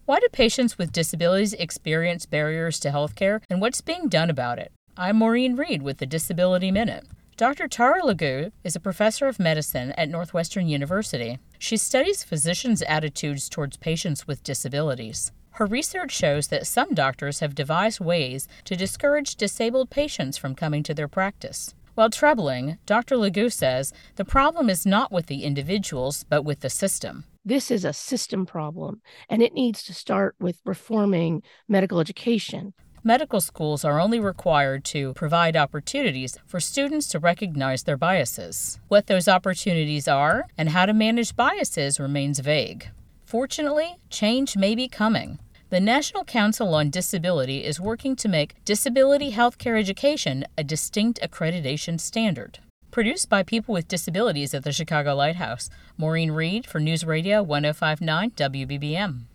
Why do patients with disabilities experience barriers to healthcare, and what's being done about it? I'm Maureen Reed with the Disability Minute. Dr. Tara Legoo is a professor of medicine at Northwestern University. She studies physicians' attitudes towards patients with disabilities. Her research shows that some doctors have devised ways to discourage disabled patients from coming to their practice. While troubling, Dr. Legoo says the problem is not with the individuals, but with the system. This is a system problem, and it needs to start with reforming medical education. Medical schools are only required to provide opportunities for students to recognize their biases. What those opportunities are and how to manage biases remains vague. Fortunately, change may be coming. The National Council on Disability is working to make disability healthcare education a distinct accreditation standard. Produced by people with disabilities at the Chicago Lighthouse. Maureen Reed for News Radio 1059 WBBM.